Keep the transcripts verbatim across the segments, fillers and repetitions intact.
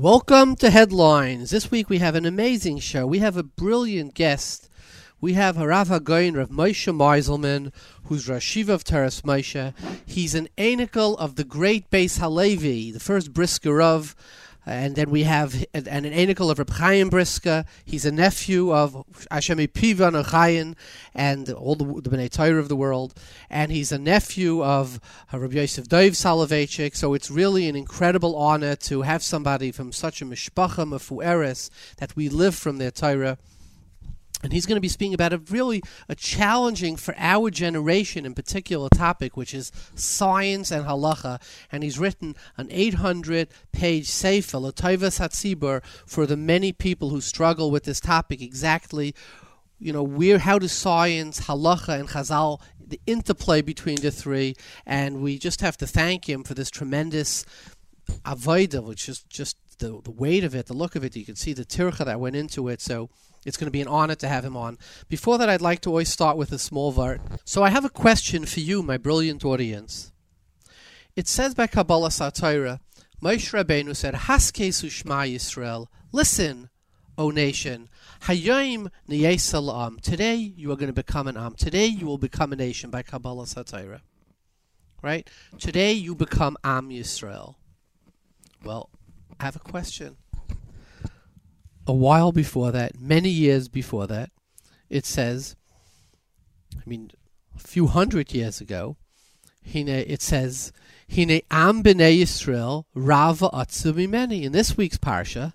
Welcome to Headlines. This week we have an amazing show. We have a brilliant guest. We have Harav HaGaon, Rav Moshe Meiselman, who's Rosh Yeshiva of Teres Moshe. He's an anikel of the great Beis Halevi, the first Brisker of, and then we have and an anikel of Reb Chaim Brisker. He's a nephew of Hashem Pivan Chaim and all the, the Bnei Torah of the world, and he's a nephew of Rabbi Yosef Dov Soloveitchik. So it's really an incredible honor to have somebody from such a mishpacha mefueres that we live from their Torah. And he's going to be speaking about a really a challenging for our generation in particular topic, which is science and halacha. And he's written an eight hundred page sefer, L'Tovas HaTzibur, for the many people who struggle with this topic. Exactly, you know, where how does science, halacha, and chazal, the interplay between the three. And we just have to thank him for this tremendous avodah, which is just the the weight of it, the look of it. You can see the tircha that went into it. So it's going to be an honor to have him on. Before that, I'd like to always start with a small vart. So I have a question for you, my brilliant audience. It says by Kabbalah Satira, Moshe Rabbeinu said, Haskesu Shema Yisrael, listen, O nation, Hayom Niyesel Am. Today you are going to become an Am. Today you will become a nation by Kabbalah Satira. Right? Today you become Am Yisrael. Well, I have a question. A while before that, many years before that, it says, I mean, a few hundred years ago, it says, Hine am b'nei Yisrael rava atzu mimeni. In this week's parsha,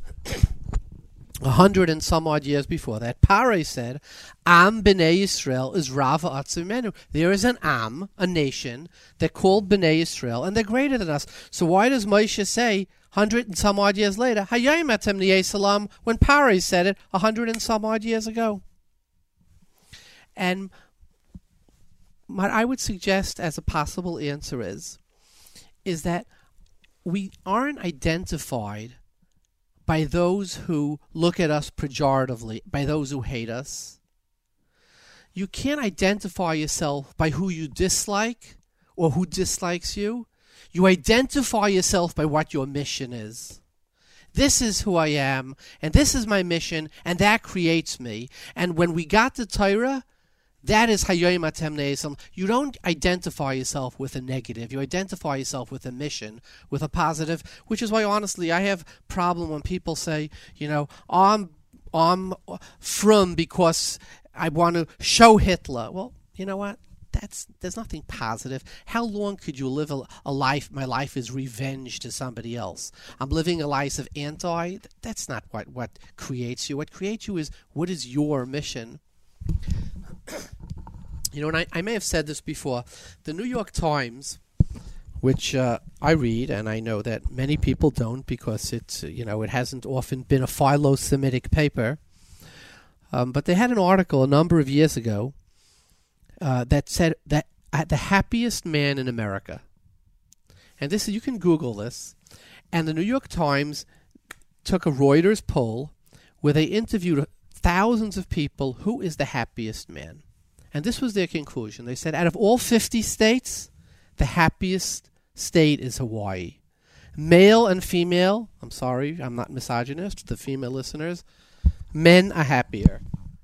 a hundred and some odd years before that, Paroi said, Am b'nei Yisrael is rava atzu mimenu. There is an Am, a nation, they're called b'nei Yisrael, and they're greater than us. So why does Moshe say, hundred and some odd years later, Hayom etem niyesalam, when Paroi said it a hundred and some odd years ago? And what I would suggest as a possible answer is, is that we aren't identified by those who look at us pejoratively, by those who hate us. You can't identify yourself by who you dislike or who dislikes you. You identify yourself by what your mission is. This is who I am, and this is my mission, and that creates me. And when we got to Torah, that is Hayom Atem Ne'esam. You don't identify yourself with a negative. You identify yourself with a mission, with a positive, which is why, honestly, I have a problem when people say, you know, I'm, I'm from because I want to show Hitler. Well, you know what? That's there's nothing positive. How long could you live a, a life? My life is revenge to somebody else. I'm living a life of anti. That's not what, what creates you. What creates you is what is your mission. You know, and I, I may have said this before. The New York Times, which uh, I read, and I know that many people don't because it's you know it hasn't often been a philo-Semitic paper. Um, but they had an article a number of years ago. Uh, that said that uh, the happiest man in America, and this you can Google this, and the New York Times took a Reuters poll where they interviewed thousands of people who is the happiest man, and this was their conclusion. They said out of all fifty states, the happiest state is Hawaii. Male and female, I'm sorry, I'm not misogynist, the female listeners, men are happier.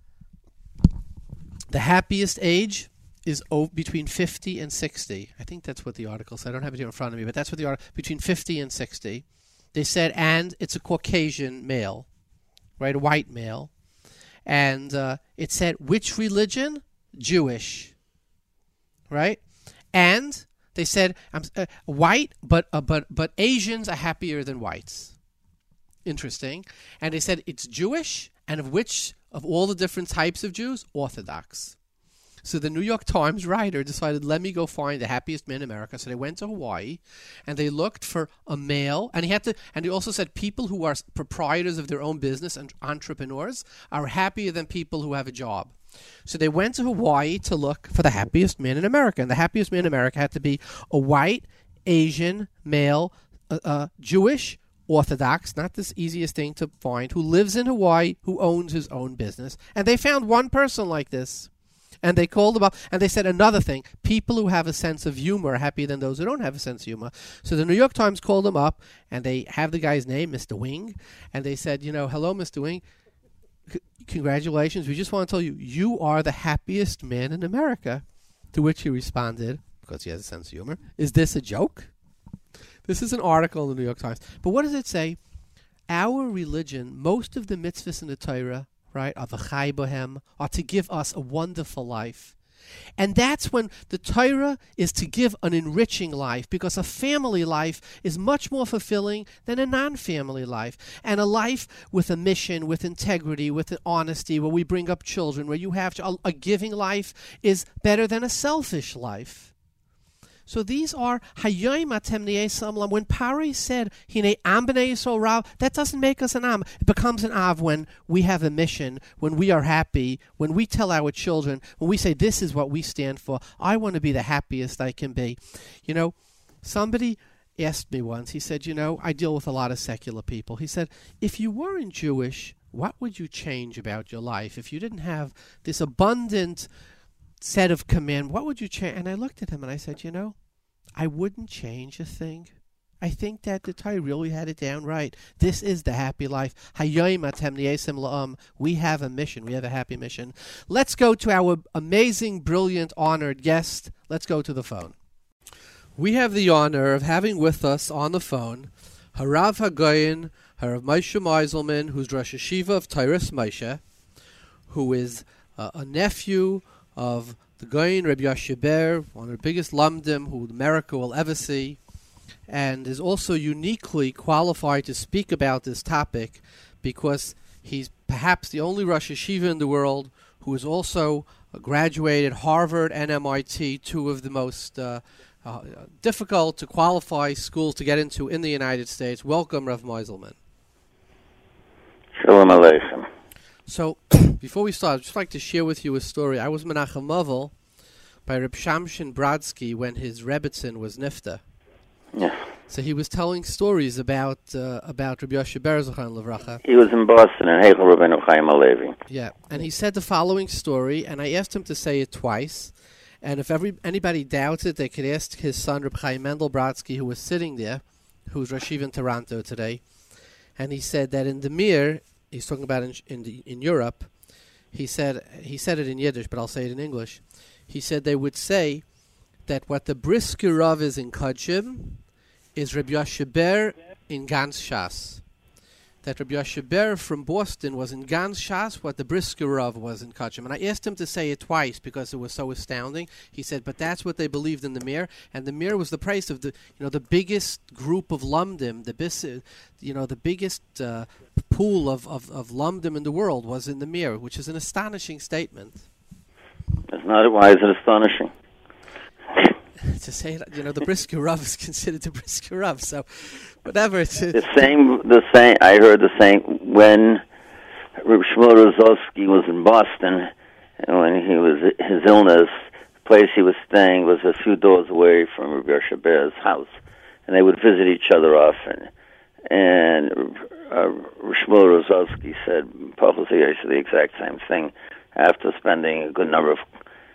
The happiest age is o- between fifty and sixty. I think that's what the article said. I don't have it here in front of me, but that's what the article, between fifty and sixty. They said, and it's a Caucasian male, right, a white male. And uh, it said, which religion? Jewish, right? And they said, I'm uh, white, but uh, but but Asians are happier than whites. Interesting. And they said it's Jewish, and of which of all the different types of Jews, Orthodox. So the New York Times writer decided, let me go find the happiest man in America. So they went to Hawaii, and they looked for a male, and he had to. And he also said people who are proprietors of their own business and entrepreneurs are happier than people who have a job. So they went to Hawaii to look for the happiest man in America, and the happiest man in America had to be a white, Asian, male, uh, uh, Jewish, Orthodox, not this easiest thing to find, who lives in Hawaii, who owns his own business. And they found one person like this. And they called him up, and they said another thing. People who have a sense of humor are happier than those who don't have a sense of humor. So the New York Times called him up, and they have the guy's name, Mister Wing, and they said, you know, hello, Mister Wing. C- congratulations. We just want to tell you, you are the happiest man in America. To which he responded, because he has a sense of humor, is this a joke? This is an article in the New York Times. But what does it say? Our religion, most of the mitzvahs in the Torah, right, are the Chai Bohem, are to give us a wonderful life. And that's when the Torah is to give an enriching life, because a family life is much more fulfilling than a non-family life. And a life with a mission, with integrity, with honesty, where we bring up children, where you have a, a giving life is better than a selfish life. So these are Hayoim Atem Niyei Samlam. When Pari said Hine Am B'nei Yisrael Rav, that doesn't make us an Am. It becomes an Av when we have a mission, when we are happy, when we tell our children, when we say this is what we stand for. I want to be the happiest I can be. You know, somebody asked me once. He said, you know, I deal with a lot of secular people. He said, if you weren't Jewish, what would you change about your life? If you didn't have this abundant set of command, what would you change? And I looked at him and I said, you know, I wouldn't change a thing. I think that the Torah really had it down right. This is the happy life. Hayoim atem niyesim la'am. We have a mission. We have a happy mission. Let's go to our amazing, brilliant, honored guest. Let's go to the phone. We have the honor of having with us on the phone Harav Hagoyin, Harav Moshe Meiselman, who's Rosh Hashiva of Teiras Moshe, who is uh, a nephew of the Goyin Rabbi Yoshe Ber, one of the biggest lamdim who America will ever see, and is also uniquely qualified to speak about this topic because he's perhaps the only Rosh Hashiva in the world who is also graduated Harvard and M I T, two of the most uh, uh, difficult to qualify schools to get into in the United States. Welcome, Rav Meiselman. Shalom Aleichem. So, before we start, I'd just like to share with you a story. I was Menachem Movel by Reb Shamshin Brodsky when his Rebbetzin was Nifta. Yeah. So he was telling stories about uh, about Rabbi Yoshe Ber Zochan Levracha. He was in Boston, in Heichel Rabbeinu Chaim Halevi. Yeah, and he said the following story, and I asked him to say it twice. And if every anybody doubts it, they could ask his son, Reb Chaim Mendel Brodsky, who was sitting there, who's Rosh Hashiva in Toronto today. And he said that in the Mir, he's talking about in in, the, in Europe. He said he said it in Yiddish, but I'll say it in English. He said they would say that what the Brisker Rav is in Kodshim is Rabbi Yoshe Ber in Gans Shas. That Rabbi Yoshe Ber from Boston was in Gans Shas, what the Brisker Rav was in Kodshim. And I asked him to say it twice because it was so astounding. He said, but that's what they believed in the Mir, and the Mir was the praise of the, you know, the biggest group of lumdim, the bis, you know, the biggest uh, pool of, of, of lumdim in the world was in the Mir, which is an astonishing statement. It's not. Why is it astonishing? To say that, you know, the Brisker Rav is considered the Brisker Rav, so whatever. It's the same. The same. I heard the same when Reb Shmuel Rozovsky was in Boston, and when he was his illness, the place he was staying was a few doors away from Reb Yoshe Ber's house, and they would visit each other often. And uh, Reb Shmuel Rozovsky said, publicly, the exact same thing after spending a good number of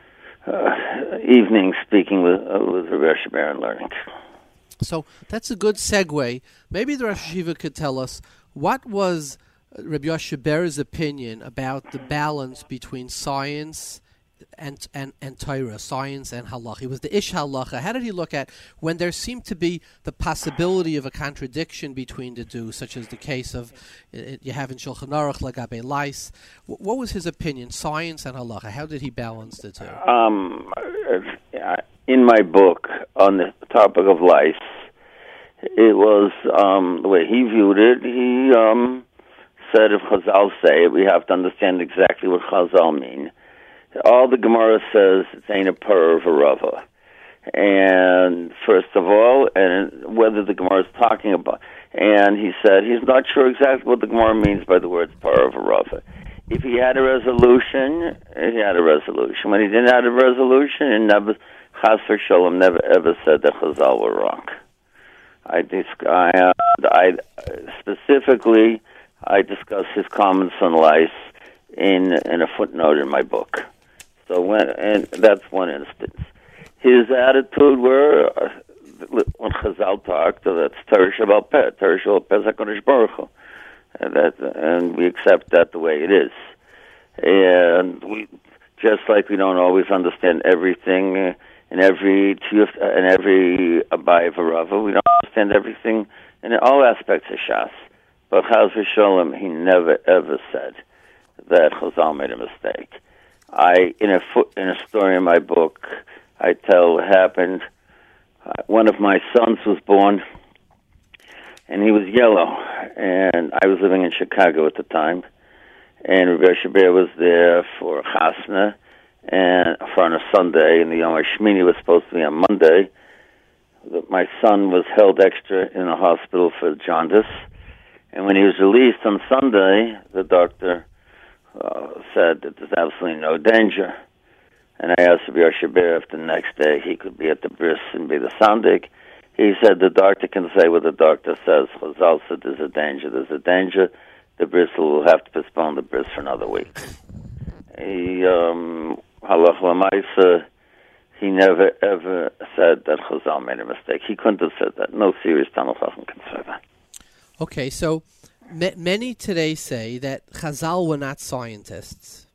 Uh, evening speaking with uh, with Rabbi Yoshe Ber and learning. So that's a good segue. Maybe the Rosh Hashiva could tell us what was Rabbi Yoshe Ber's opinion about the balance between science and and and Torah, science and halacha. He was the ish halacha. How did he look at when there seemed to be the possibility of a contradiction between the two, such as the case of uh, you have in Shulchan Aruch Lagabe Lais? W- what was his opinion, science and halacha? How did he balance the two? Um, in my book on the topic of lice, it was um, the way he viewed it. He um, said, if Chazal say it, we have to understand exactly what Chazal mean. All the Gemara says it's ain't a pur of a rava. And first of all, and whether the Gemara is talking about, and he said he's not sure exactly what the Gemara means by the words pur of a rava. If he had a resolution, he had a resolution. When he didn't have a resolution, and never, Chas v'Shalom never ever said that Chazal were wrong. I, dis- I, uh, I specifically, I discuss his comments on lice in in a footnote in my book. So when, and that's one instance. His attitude were, uh, when Chazal talked, so that's Torah Shabbat Peh, Torah Shabbat Peh HaKadosh Baruch Hu. And, that, and we accept that the way it is. And we, just like we don't always understand everything uh, in every in every Abai Varava, we don't understand everything in all aspects of Shas. But Chaz v'Sholem, he never ever said that Chazal made a mistake. I in a fo- in a story in my book, I tell what happened. Uh, one of my sons was born, and he was yellow, and I was living in Chicago at the time, and Rabbi Shaber was there for Chasna, and for on a Sunday, and the Yom HaShmini was supposed to be on Monday. My son was held extra in a hospital for jaundice, and when he was released on Sunday, the doctor uh, said that there's absolutely no danger. And I asked Rabbi Shaber if the next day he could be at the bris and be the sandik. He said the doctor can say what the doctor says. Chazal said there's a danger. There's a danger. The bris will have to postpone the bris for another week. He, um, halach l'maisa, he never ever said that Chazal made a mistake. He couldn't have said that. No serious Talmud Chacham can say that. Okay, so m- many today say that Chazal were not scientists,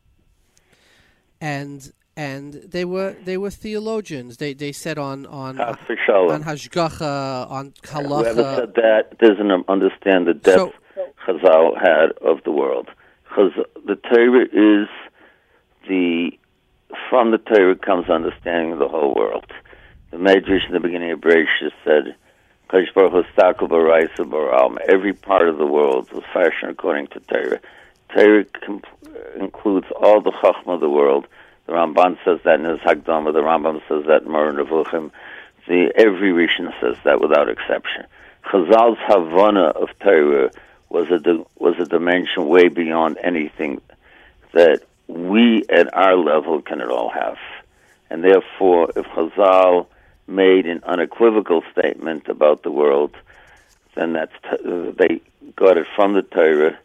and and they were they were theologians. They they said on on on hashgacha, on halacha. Whoever said that doesn't understand the depth so, Chazal had of the world. Chazal, the Torah is the from the Torah comes understanding of the whole world. The Medrash in the beginning of Bereshit said, "Kadosh Baruch Hu stakel b'raisa b'ra'alma." Every part of the world was fashioned according to Torah. Torah comp- includes all the Chachma of the world. The Ramban says that in his Hagdama. The Rambam says that in Moreh Nevuchim. The every Rishon says that without exception. Chazal's Havana of Torah was a di- was a dimension way beyond anything that we at our level can at all have. And therefore, if Chazal made an unequivocal statement about the world, then that's t- they got it from the Torah,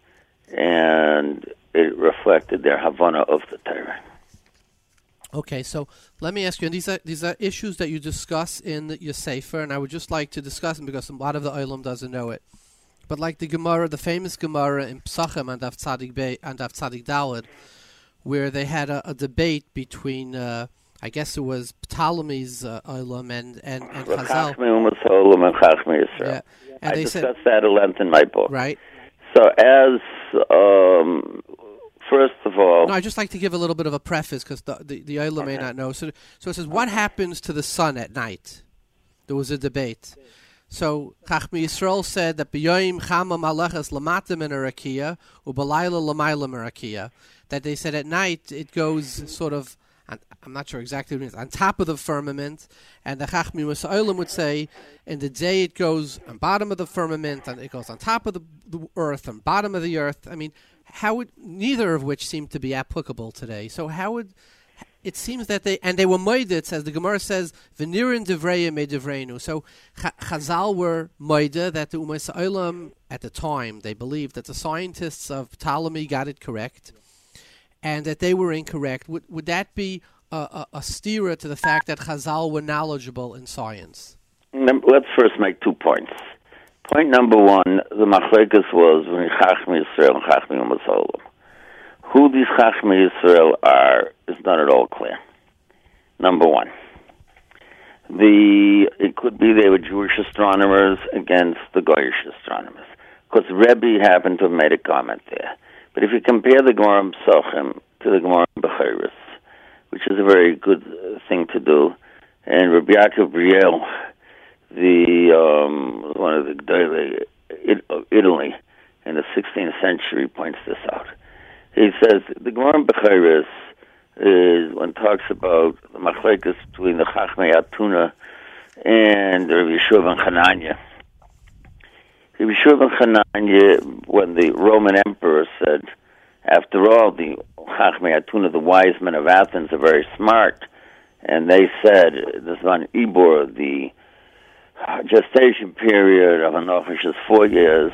and it reflected their Havana of the Torah. Okay, so let me ask you, and these are these are issues that you discuss in the, your Sefer, and I would just like to discuss them because a lot of the Olam doesn't know it. But like the Gemara, the famous Gemara in Psachim and Av Tzadik Bey and Av Tzadik Daled, where they had a, a debate between, uh, I guess it was Ptolemy's uh, Olam and and, and Chazal. Yeah. And I they discussed said, that at length in my book. Right. So as um, first of all, no, I'd just like to give a little bit of a preface because the the, the Olam may not know. So so it says, what happens to the sun at night? There was a debate. So Chachmi Yisrael said that b'yoyim chama malachas lamata min harakia u'balayla lamayla merakia. That they said at night it goes sort of, I'm not sure exactly what it means, on top of the firmament, and the Chachmi Yisrael would say in the day it goes on bottom of the firmament, and it goes on top of the, the earth and bottom of the earth. I mean, how would neither of which seem to be applicable today? So how would it seems that they, and they were moedit, as the Gemara says, v'nirin devreya me devreinu. So Chazal were moedit that the Umas Olam, at the time, they believed that the scientists of Ptolemy got it correct, and that they were incorrect. Would would that be a, a, a steerer to the fact that Chazal were knowledgeable in science? Let's first make two points. Point number one, the machlekes was when Chachmi Yisrael and Chachmi Umas Olam. Who these Chachmi Yisrael are is not at all clear. Number one. The it could be they were Jewish astronomers against the Goyish astronomers. Because Rebbe happened to have made a comment there. But if you compare the Gemara in Psachim to the Gemara in Bechiros, which is a very good uh, thing to do, and Rabbi Yaakov Briel, the um, one of the Gdolei of Italy in the sixteenth century, points this out. He says the Gemara in Bechiros is when it talks about the machlekes between the Chachmei Atuna and the Rabbi Yeshua ben Chananya. Rabbi Yeshua ben Chananya, when the Roman emperor said, after all, the Chachmei Atuna, the wise men of Athens, are very smart, and they said, this one Ibor, the gestation period of Enoch is four years.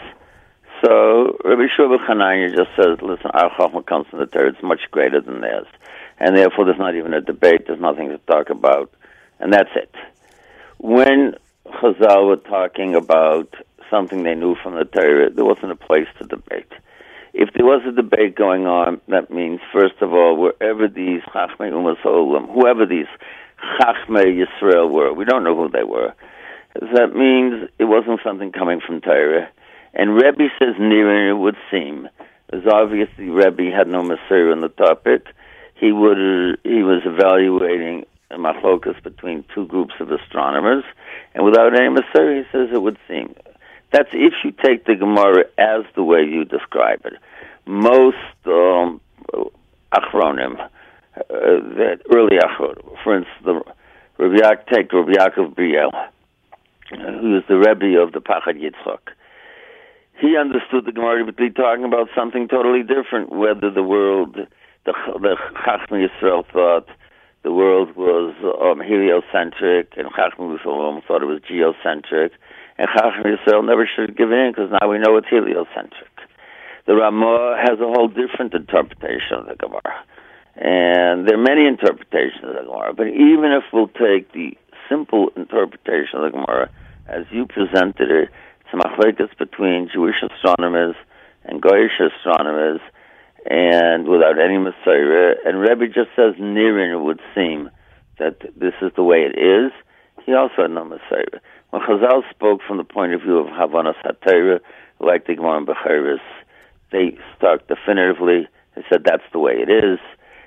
So Rabbi Yeshua ben Chananya just says, listen, our Chachma comes from the Torah, it's much greater than theirs. and therefore there's not even a debate, there's nothing to talk about, and that's it. When Chazal were talking about something they knew from the Torah, there wasn't a place to debate. If there was a debate going on, that means, first of all, wherever these Chachmei Umas Ha'olam, whoever these Chachmei Yisrael were, we don't know who they were, that means it wasn't something coming from Torah. And Rebbe says, near it would seem, as obviously Rebbe had no Messiah on the topic, he would he was evaluating a machlokas between two groups of astronomers, and without any Messiah, he says it would seem. That's if you take the Gemara as the way you describe it. Most um, achronim, uh, that early achronim, for instance, the Rabbi Yaakov, take Rabbi Yaakov Briel, who is the Rebbe of the Pachad Yitzchak. He understood the Gemara to be talking about something totally different, whether the world, the, the Chachmei Yisrael thought the world was um, heliocentric, and Chachmei Yisrael thought it was geocentric, and Chachmei Yisrael never should have given in, because now we know it's heliocentric. The Ramah has a whole different interpretation of the Gemara, and there are many interpretations of the Gemara, but even if we'll take the simple interpretation of the Gemara, as you presented it, it's a machlekes between Jewish astronomers and Goyish astronomers, and without any Messiah. And Rebbe just says, Nirin, it would seem that this is the way it is. He also had no Messiah. When Chazal spoke from the point of view of Havanas HaTorah, like the Gemara in Bechiros, they stuck definitively. They said that's the way it is.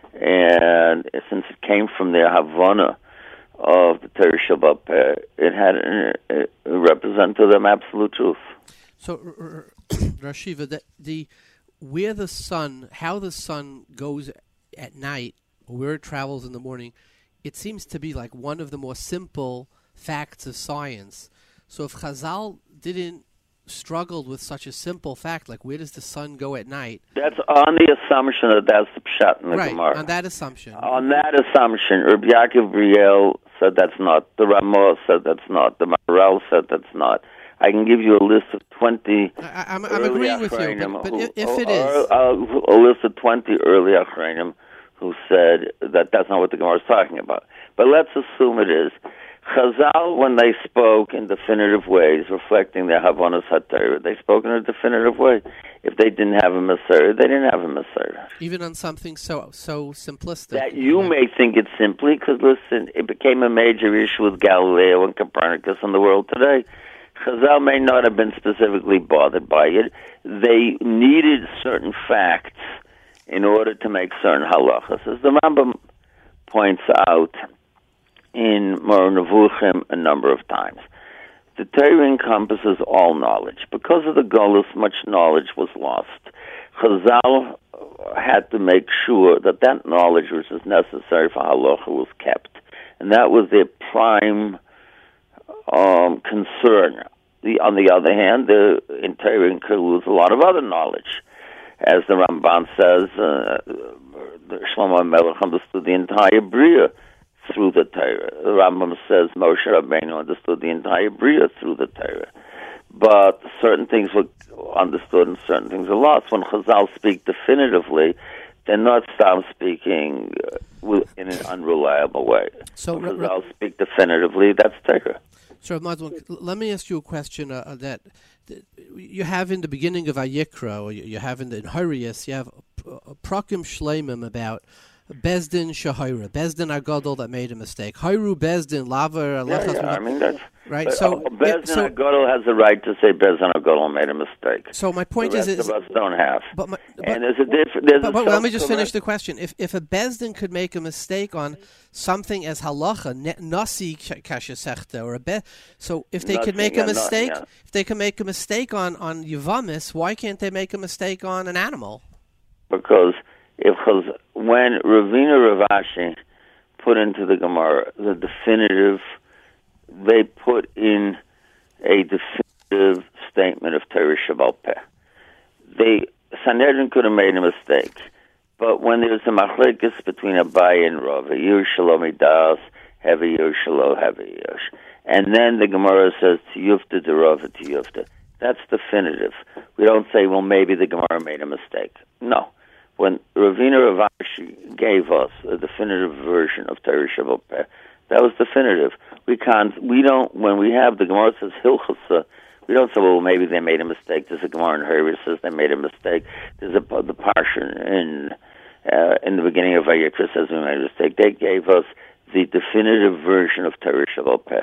And since it came from their Havana of the Torah Shabbat Peh, it had uh, it represented to them absolute truth. So, Rashiva, the, the where the sun, how the sun goes at night, or where it travels in the morning, it seems to be like one of the more simple facts of science. So, if Chazal didn't struggle with such a simple fact, like where does the sun go at night? That's on the assumption that that's the pshat in the right, Gemara. on that assumption. On that assumption, Rabbi Yaakov Briel said that's not. The Ramah said that's not. The Maharal said that's not. I can give you a list of twenty. I, I'm, I'm agreeing with you, but, but who, if, if it or, is, uh, a list of twenty early Achronim who said that that's not what the Gemara is talking about. But let's assume it is. Chazal, when they spoke in definitive ways, reflecting their Havanas HaTorah, they spoke in a definitive way. If they didn't have a Messiah, they didn't have a Messiah. Even on something so so simplistic. That you right? may think it's simply, because listen, it became a major issue with Galileo and Copernicus in the world today. Chazal may not have been specifically bothered by it. They needed certain facts in order to make certain halachas. As the Rambam points out in Moreh Nevuchim a number of times, the Torah encompasses all knowledge. Because of the Golus, much knowledge was lost. Chazal had to make sure that that knowledge which is necessary for halacha was kept. And that was their prime um, concern. The, on the other hand, the in Torah includes a lot of other knowledge. As the Ramban says, uh, Shlomo Melech understood the entire Bria through the Torah. The Rambam says Moshe Rabbeinu understood the entire Bria through the Torah. But certain things were understood and certain things were lost. When Chazal speak definitively, they're not stop speaking uh, in an unreliable way. So when Chazal r- speak definitively, that's Torah. So, Mazmon, let me ask you a question uh, that, that you have in the beginning of Vayikra, or you, you have in the in Horius, you have a, a Prakim Shleimim about Bezdin Shahira, Bezdin Agadol that made a mistake. Hayru Bezdin Lavar. Yeah, yeah, I mean that's right. So uh, Bezdin yeah, so, Agadol has the right to say Bezdin Agadol made a mistake. So my point the is, rest is of us don't have. But my, but, and there's a different. There's but, a but let me just correct. finish the question. If if a Bezdin could make a mistake on something as halacha, nasi kashesechta, or a be, so if they Nothing, could make yeah, a mistake, not, yeah. if they could make a mistake on on Yavamis, why can't they make a mistake on an animal? Because if when Ravina Ravashi put into the Gemara the definitive, they put in a definitive statement of Torah Shabbat Peh. They Sanhedrin could have made a mistake, but when there's a machlekes between Abai and Rav, Yush Shalom Idas, Heavy Yush Shalom Heavy Yush, and then the Gemara says Tiyufta de Rav Tiyufta. That's definitive. We don't say, well, maybe the Gemara made a mistake. No. when Ravina Rav Ashi gave us a definitive version of Torah Sheba'al Peh, that was definitive. We can't, we don't, when we have the Gemara says Hilchasa, we don't say, well, maybe they made a mistake. There's a Gemara in Hurry that says they made a mistake. There's a, the Parsha in, uh, in the beginning of Vayikra says we made a mistake. They gave us the definitive version of Torah Sheba'al Peh.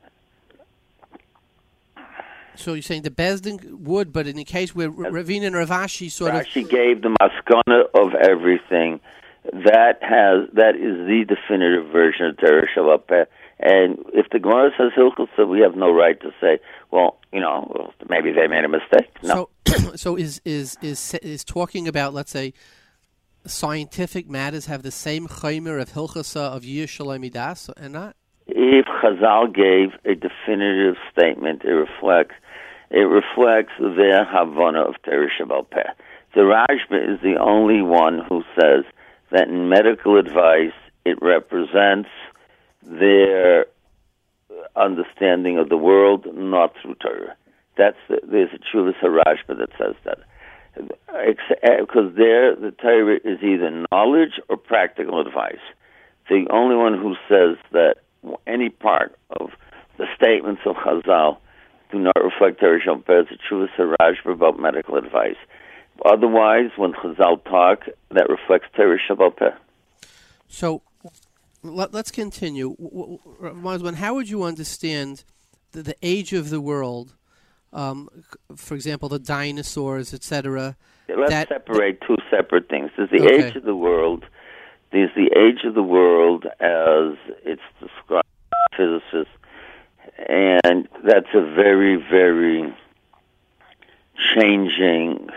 So you're saying the Bezdin would, but in the case where Ravina and Rav Ashi sort Rashi of... Rashi gave the maskana of everything. That has that is the definitive version of Torah Sheba'al Peh. And if the Gemara says Hilchasa, we have no right to say, well, you know, well, maybe they made a mistake. No. So, so is, is is is talking about, let's say, scientific matters have the same chaymer of Hilchasa of Yir Shalom Midas and not? If Chazal gave a definitive statement, it reflects it reflects their Havana of Torah Sheba'al Peh. The Rashba is the only one who says that in medical advice it represents their understanding of the world, not through Torah. That's the, there's a Chuvas Harashba that says that, because there the Torah is either knowledge or practical advice. The only one who says that any part of the statements of Chazal do not reflect Torah Sheba'al Peh is a Chuvas Harashba about medical advice. Otherwise, when Chazal talk, that reflects Torah Sheba'al Peh. So, let, let's continue. Maizman, how would you understand the, the age of the world? Um, for example, the dinosaurs, et cetera. Let's that, separate two separate things. There's the okay. age of the world. There's the age of the world as it's described by physicists, and that's a very, very changing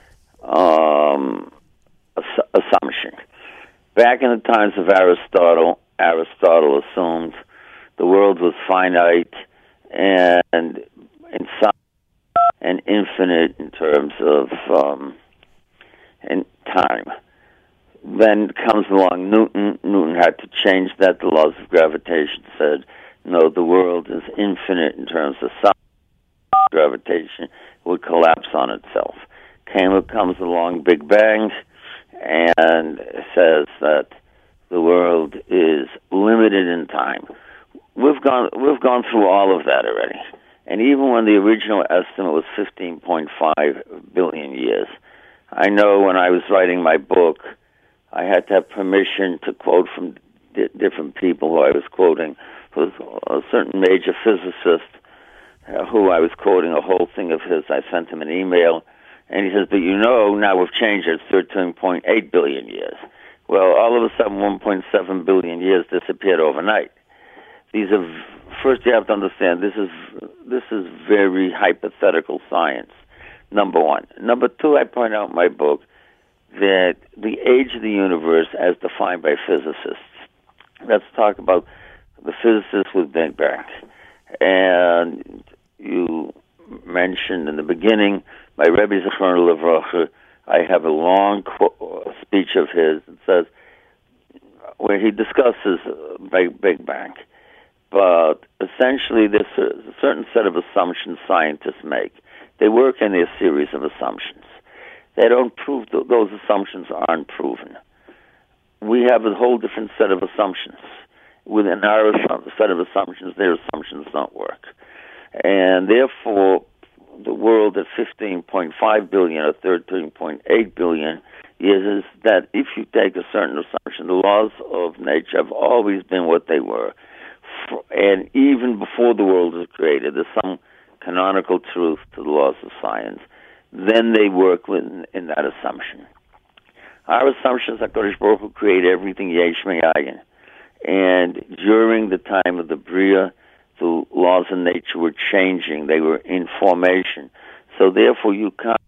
um, ass- assumption. Back in the times of Aristotle, Aristotle assumed the world was finite and in size and infinite in terms of um, in time. Then comes along Newton. Newton had to change that. The laws of gravitation said, no, the world is infinite in terms of size. Gravitation would collapse on itself. Came, comes along Big Bang and says that the world is limited in time. We've gone we've gone through all of that already. And even when the original estimate was fifteen point five billion years, I know when I was writing my book, I had to have permission to quote from di- different people who I was quoting. There was a certain major physicist uh, who I was quoting a whole thing of his. I sent him an email, and he says, but you know, now we've changed it. It's thirteen point eight billion years. Well, all of a sudden, one point seven billion years disappeared overnight. These are, first you have to understand, this is this is very hypothetical science, number one. Number two, I point out in my book that the age of the universe as defined by physicists, let's talk about the physicists with Big Bang. And you mentioned in the beginning, my Rebbe Zichrono Livracha, I have a long quote, speech of his that says, where he discusses Big, Big Bang. But essentially, there's a certain set of assumptions scientists make. They work in a series of assumptions. They don't prove, those assumptions aren't proven. We have a whole different set of assumptions. Within our set of assumptions, their assumptions don't work. And therefore, the world at fifteen point five billion or thirteen point eight billion years is that if you take a certain assumption, the laws of nature have always been what they were. And even before the world was created, there's some canonical truth to the laws of science. Then they work within in that assumption. Our assumption is that HaKadosh Baruch Hu created everything yesh me'ayin. And during the time of the Bria, the laws of nature were changing. They were in formation. So therefore, you can't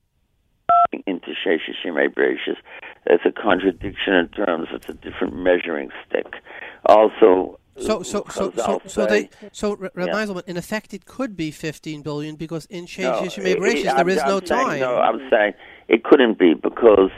into Sheshes Shemei Bereshis. It's a contradiction in terms. It's a different measuring stick. Also, So, so, so, so, so, say, they, so, Rabbi yeah. Eiselman, in effect, it could be fifteen billion because in no, Sheshes Shemei Bereshis it- there is I'm no saying- time. No, I'm saying it couldn't be because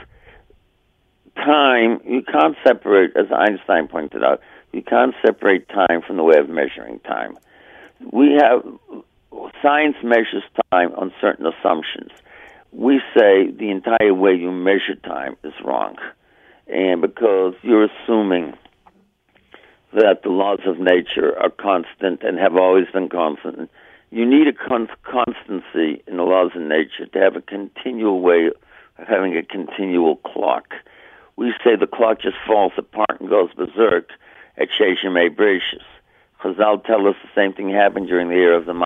time, you can't separate, as Einstein pointed out, you can't separate time from the way of measuring time. We have, science measures time on certain assumptions. we say the entire way you measure time is wrong. And because you're assuming that the laws of nature are constant and have always been constant, you need a con- constancy in the laws of nature to have a continual way of having a continual clock. We say the clock just falls apart and goes berserk at Sheish Yemei Bereishis. Chazal tell us the same thing happened during the era of the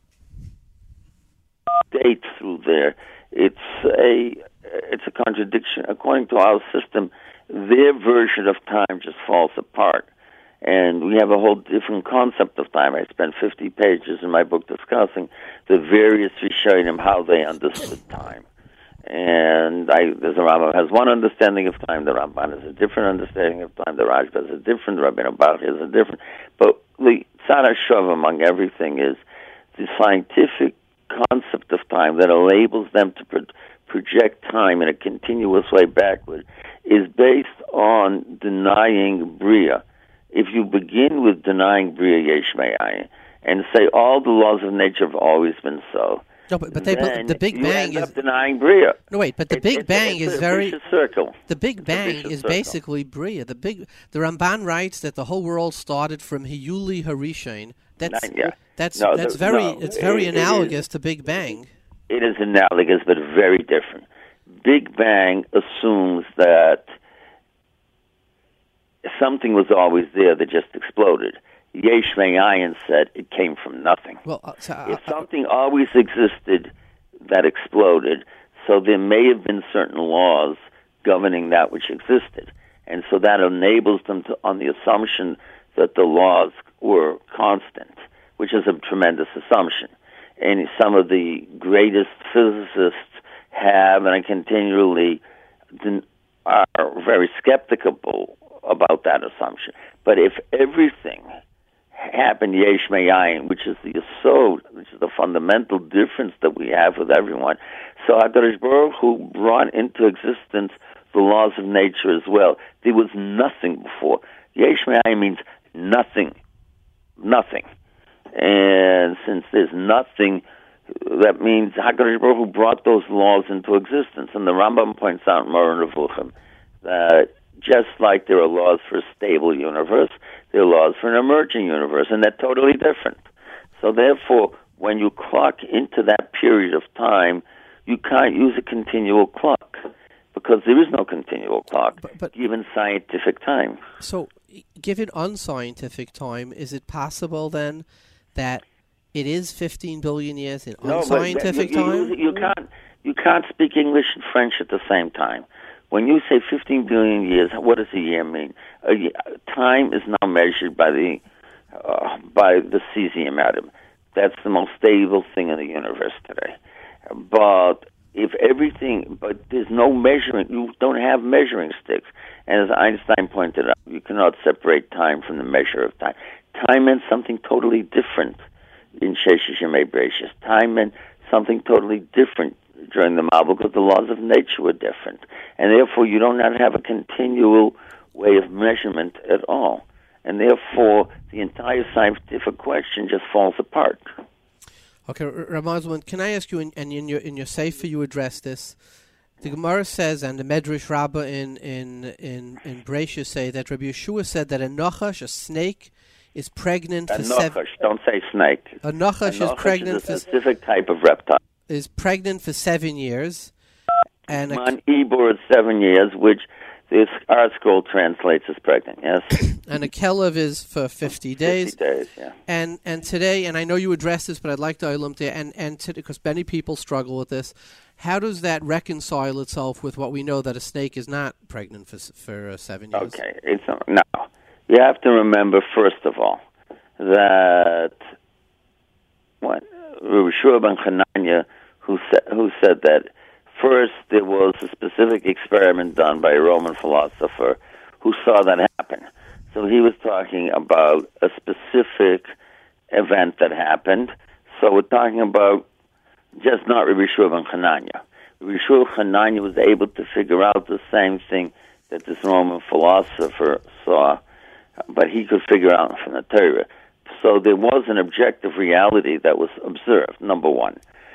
date through there. It's a it's a contradiction. According to our system, their version of time just falls apart. And we have a whole different concept of time. I spent fifty pages in my book discussing the various Rishonim, how they understood time. And I, there's a Rambam has one understanding of time, the Ramban has a different understanding of time, the Rajba has a different, Rabbeinu Baruch has a different. But the Tzad HaShov among everything is the scientific concept of time that enables them to pro- project time in a continuous way backward is based on denying Bria. If you begin with denying Bria Yesh Me'ayin and say all the laws of nature have always been so, no, but, but they, but the Big Bang you end is up denying Bria. No, wait, but the it, Big it's, Bang it's is a very vicious circle. The Big It's Bang is circle. basically Bria. The big the Ramban writes that the whole world started from Hiyuli Harishain. That's Nine, yeah. that's no, that's the, very no, it's very it, analogous it is, to Big Bang. It is analogous, but very different. Big Bang assumes that something was always there that just exploded. Yesh Me'ayin said it came from nothing. Well, uh, so, uh, if something always existed that exploded, so there may have been certain laws governing that which existed. And so that enables them to, on the assumption that the laws were constant, which is a tremendous assumption. And some of the greatest physicists have, and I continually are very skeptical about that assumption. But if everything happened Yesh Me'ayin, which is the yesod, which is the fundamental difference that we have with everyone, so HaKadosh Baruch Hu brought into existence the laws of nature as well. There was nothing before. Yesh Me'ayin means nothing. Nothing. And since there's nothing, that means HaKadosh Baruch Hu brought those laws into existence. And the Rambam points out in Moreh Nevuchim that just like there are laws for a stable universe, there are laws for an emerging universe, and they're totally different. So therefore, when you clock into that period of time, you can't use a continual clock, because there is no continual clock, but, but, given scientific time. So, given unscientific time, is it possible then that it is fifteen billion years in no, unscientific but, you, time? You, you can't you can't speak English and French at the same time. When you say fifteen billion years, what does a year mean? A year, time is now measured by the uh, by the cesium atom. That's the most stable thing in the universe today. But if everything, but there's no measuring, you don't have measuring sticks. And as Einstein pointed out, you cannot separate time from the measure of time. Time meant something totally different in Sheish Yemei Bereishis. Time meant something totally different during the Mabul, because the laws of nature were different. And therefore, you don't have a continual way of measurement at all. And therefore, the entire scientific question just falls apart. Okay, Ramazman, can I ask you, and in, in your in your Sefer you address this, the Gemara says, and the Medrash Rabbah in in in, in Bereishis say that Rabbi Yeshua said that a nachash, a snake, is pregnant a for nachash, seven. Don't say snake. A nachash, a is pregnant is a for specific type of reptile. Is pregnant for seven years, and a, on Ebor is seven years, which this our scroll translates as pregnant. Yes, and a kelev is for fifty days. Fifty days, yeah. And and today, and I know you addressed this, but I'd like to olam to and and because many people struggle with this. How does that reconcile itself with what we know that a snake is not pregnant for for uh, seven years? Okay, it's uh, now you have to remember first of all that what Rabbi Shua ben Chananya, who said who said that first there was a specific experiment done by a Roman philosopher who saw that happen. So he was talking about a specific event that happened. So we're talking about just not Rabbi Shua ben Chananya. Rabbi Shua ben Chananya was able to figure out the same thing that this Roman philosopher saw, but he could figure out from the Torah. So there was an objective reality that was observed, number one.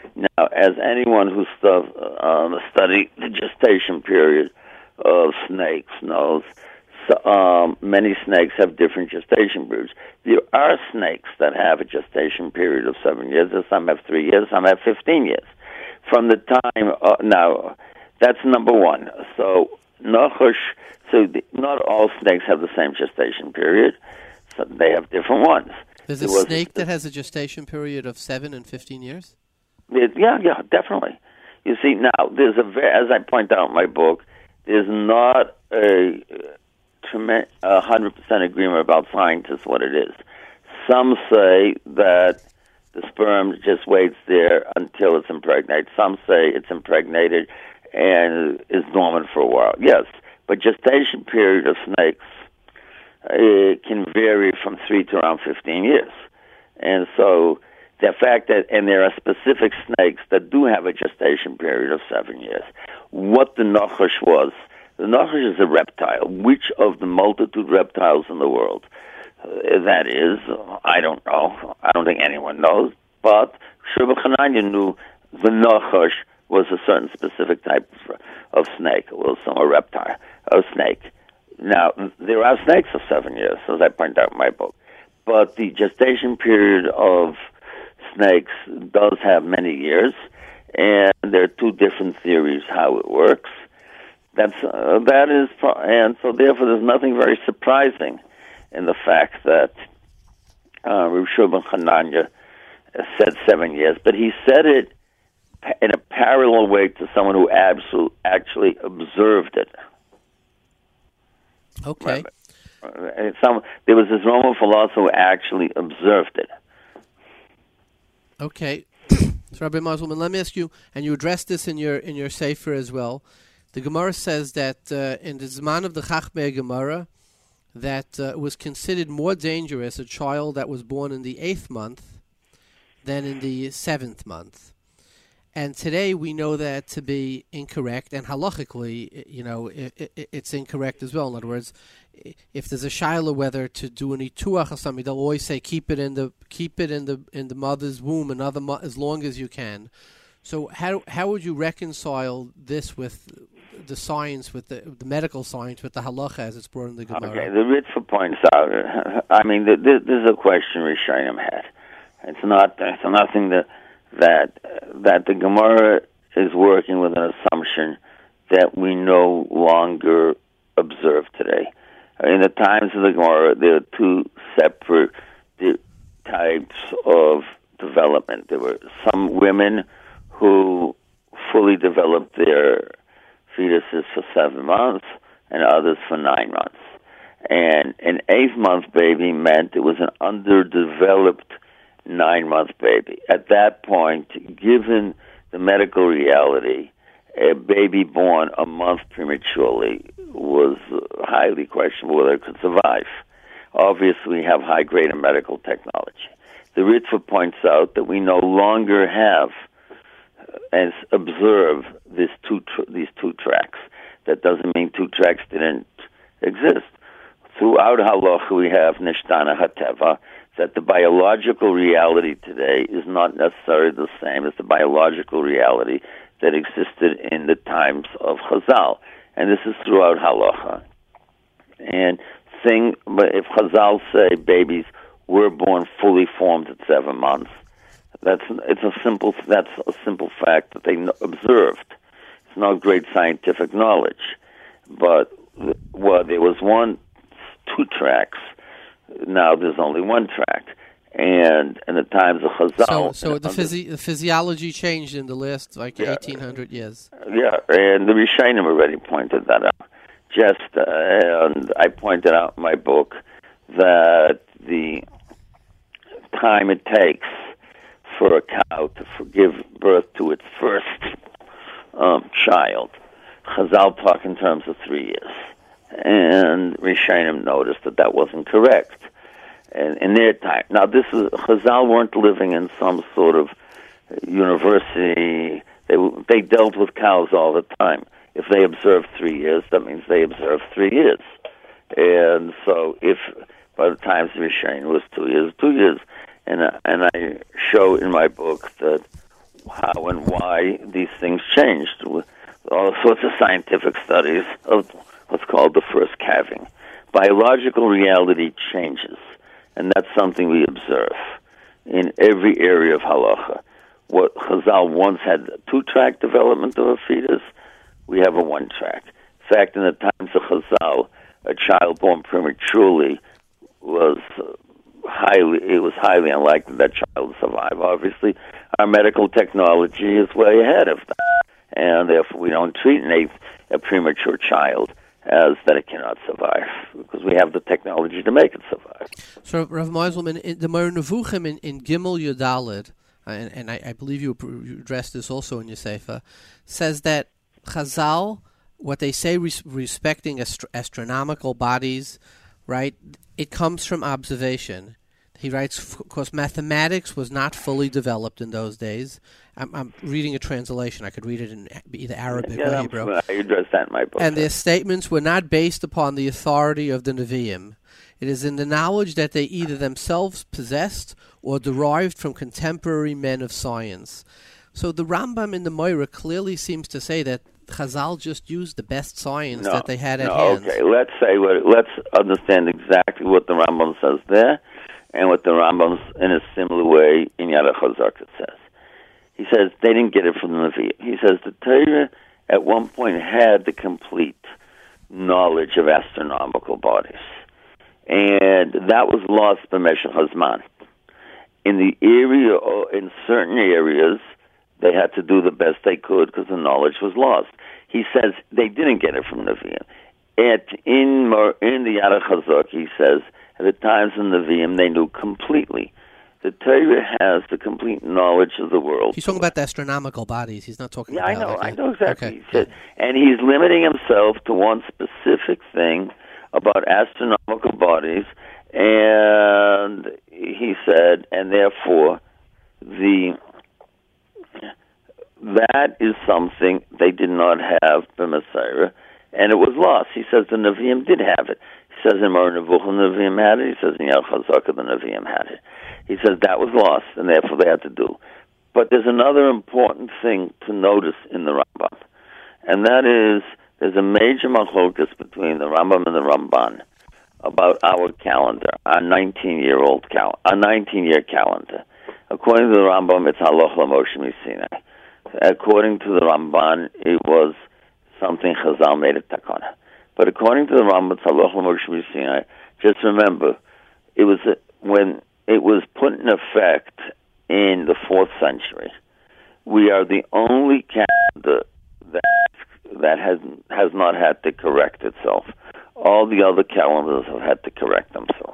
Now, as anyone who stu- uh, studied the gestation period of snakes knows, so, um, many snakes have different gestation periods. There are snakes that have a gestation period of seven years, some have three years, some have fifteen years. From the time, uh, now, that's number one. So, Nachash, so the, not all snakes have the same gestation period, so they have different ones. There's a there snake a, that has a gestation period of seven and fifteen years? It, yeah, yeah, definitely. You see, now, there's a, as I point out in my book, there's not a one hundred percent agreement about scientists what it is. Some say that the sperm just waits there until it's impregnated. Some say it's impregnated and is dormant for a while. Yes, but gestation period of snakes it can vary from three to around fifteen years. And so the fact that, and there are specific snakes that do have a gestation period of seven years. What the Nachash was, the Nachash is a reptile. Which of the multitude reptiles in the world? Uh, that is, I don't know. I don't think anyone knows. But Sheba Chananya knew the Nachash was a certain specific type of, of snake. It was some a reptile, a snake. Now, there are snakes of seven years, as I point out in my book. But the gestation period of snakes does have many years, and there are two different theories how it works. That's uh, that is, and so therefore there's nothing very surprising in the fact that uh, Reb Shimon Hananya said seven years, but he said it in a parallel way to someone who absolutely actually observed it. Okay. And some there was this Roman philosopher who actually observed it. Okay. So Rabbi Meiselman, let me ask you, and you addressed this in your in your Sefer as well. The Gemara says that uh, in the Zman of the Chachmei Gemara, that uh, it was considered more dangerous a child that was born in the eighth month than in the seventh month. And today we know that to be incorrect, and halachically, you know, it, it, it's incorrect as well. In other words, if there's a shaila whether to do an ituach or something, they'll always say keep it in the keep it in the in the mother's womb another mo- as long as you can. So how how would you reconcile this with the science, with the, the medical science, with the halacha as it's brought in the Gemara? Okay, the Ritva points out. I mean, this is a question Rishonim had. It's not. It's nothing that that that the Gemara is working with an assumption that we no longer observe today. In the times of the Gemara, there are two separate types of development. There were some women who fully developed their fetuses for seven months and others for nine months. And an eighth-month baby meant it was an underdeveloped nine-month baby. At that point, given the medical reality, a baby born a month prematurely was highly questionable whether it could survive. Obviously, we have high-grade medical technology. The Ritva points out that we no longer have and observe these two tr- these two tracks. That doesn't mean two tracks didn't exist. Throughout halacha, we have nishtana hateva, that the biological reality today is not necessarily the same as the biological reality that existed in the times of Chazal. And this is throughout halacha. And thing, but if Chazal say babies were born fully formed at seven months, that's it's a simple that's a simple fact that they observed. It's not great scientific knowledge, but well, there was one, two tracks. Now there's only one track, and in the times of Chazal. So, so the, physi- the physiology changed in the last like yeah, eighteen hundred years. Yeah, and the Rishonim already pointed that out. Just uh, and I pointed out in my book that the time it takes for a cow to give birth to its first um, child, Chazal talk in terms of three years. And Rishonim noticed that that wasn't correct. And in their time, now this is Chazal weren't living in some sort of university. They they dealt with cows all the time. If they observed three years, that means they observed three years. And so, if by the time Rishonim was two years, two years, and uh, and I show in my book that how and why these things changed. With all sorts of scientific studies of what's called the first calving. Biological reality changes, and that's something we observe in every area of halacha. What Chazal once had a two-track development of a fetus, we have a one-track. In fact, in the times of Chazal, a child born prematurely was highly, it was highly unlikely that child would survive. Obviously, our medical technology is way ahead of that, and therefore we don't treat an, a premature child as that it cannot survive, because we have the technology to make it survive. So, Rav Meiselman, in the Moreh Nevuchim in, in Gimel Yudalid, and, and I, I believe you, you addressed this also in your Sefer, says that Chazal, what they say res- respecting astro- astronomical bodies, right, it comes from observation. He writes, of course, mathematics was not fully developed in those days. I'm, I'm reading a translation. I could read it in either Arabic yeah, or Hebrew. I addressed that in my book. And their statements were not based upon the authority of the Nevi'im. It is in the knowledge that they either themselves possessed or derived from contemporary men of science. So the Rambam in the Moreh clearly seems to say that Chazal just used the best science no, that they had at no, hand. Okay, let's say what, let's understand exactly what the Rambam says there, and what the Rambam, in a similar way, in Yad HaChazak says. He says they didn't get it from the Nevi'im. He says the Torah at one point had the complete knowledge of astronomical bodies, and that was lost by Meshech Hazman. In the area, in certain areas, they had to do the best they could because the knowledge was lost. He says they didn't get it from the Nevi'im. At in in the Yad HaChazak, he says at the times in the Nevi'im they knew completely. The Torah has the complete knowledge of the world. He's talking about the astronomical bodies. He's not talking yeah, about... Yeah, I know. Like I know exactly. Okay. He said, and he's limiting himself to one specific thing about astronomical bodies, and he said, and therefore, the that is something they did not have the Messiah, and it was lost. He says the Nevi'im did have it. He says in Moreh Nevuchim the Nevi'im had it. He says in Yad HaChazak the Nevi'im had it. He says that was lost, and therefore they had to do. But there's another important thing to notice in the Rambam, and that is there's a major machlokas between the Rambam and the Ramban about our calendar, our nineteen-year-old cal, our nineteen-year calendar. According to the Rambam, it's Haloch LaMoshe Misinai. According to the Ramban, it was something Chazal made a takana. But according to the Rambam, it's Haloch LaMoshe Misinai. Just remember, it was a, when it was put in effect in the fourth century. We are the only calendar that that has has not had to correct itself. All the other calendars have had to correct themselves.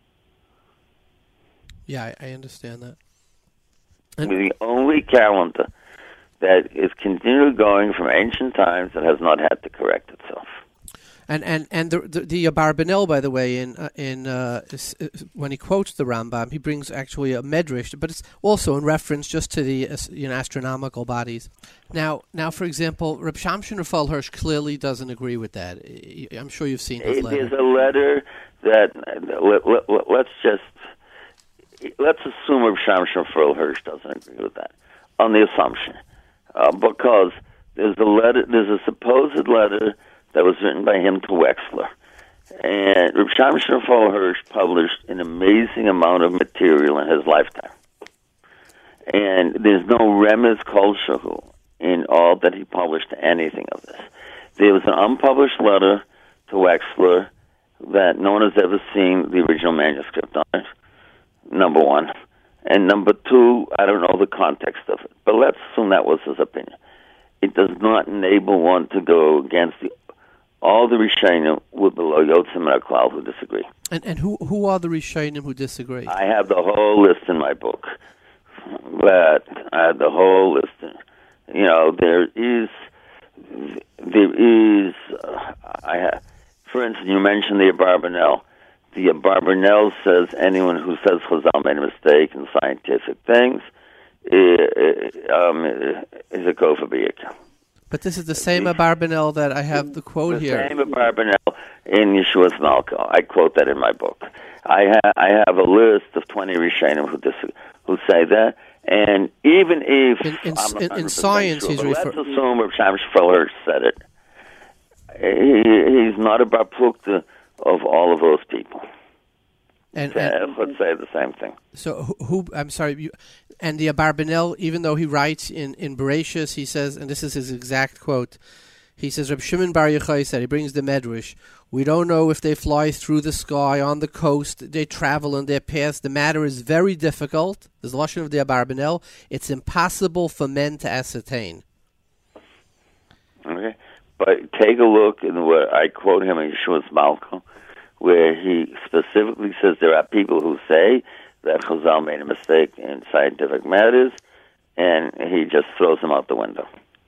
Yeah, I, I understand that. And we're the only calendar that is continually going from ancient times that has not had to correct itself. And and and the the, the Abarbanel, by the way, in uh, in uh, when he quotes the Rambam, he brings actually a medrash, but it's also in reference just to the uh, you know astronomical bodies. Now, now, for example, Reb Shamshon Raphael Hirsch clearly doesn't agree with that. I'm sure you've seen his letter. There's a letter that let, let, let's just let's assume Reb Shamshon Raphael Hirsch doesn't agree with that on the assumption, uh, because there's a letter, there's a supposed letter that was written by him to Wexler. And Reb Shamshon Raphael Hirsch published an amazing amount of material in his lifetime. And there's no remez kolshahu in all that he published to anything of this. There was an unpublished letter to Wexler that no one has ever seen the original manuscript on it, number one. And number two, I don't know the context of it. But let's assume that was his opinion. It does not enable one to go against the all the Rishonim with below Yotzim and Aklal who disagree. And and who who are the Rishonim who disagree? I have the whole list in my book. But I have the whole list. In, you know, there is, there is, uh, I have, for instance, you mentioned the Abarbanel. The Abarbanel says anyone who says Chazal made a mistake in scientific things is, um, is a kofar b'yikra. But this is the same Abarbanel that I have the quote the here. The same Abarbanel in Yeshua's Malka. I quote that in my book. I, ha- I have a list of twenty Rishonim who dis- who say that, And even if in, in, I'm not in, in science, sure, he's let's referring. assume Reb Shlomo Feller said it. He, he's not a bar plukta of all of those people. And, and and let's say the same thing. So who? who I'm sorry. You, and the Abarbanel, even though he writes in in Bereshus, he says, and this is his exact quote. He says, Reb Shimon Bar Yochai said, he brings the Medrash, we don't know if they fly through the sky, on the coast, they travel and they pass. The matter is very difficult. There's the Lashon of the Abarbanel. It's impossible for men to ascertain. Okay. But take a look in what I quote him in Yeshua's Malka, where he specifically says there are people who say that Chazal made a mistake in scientific matters, and he just throws them out the window.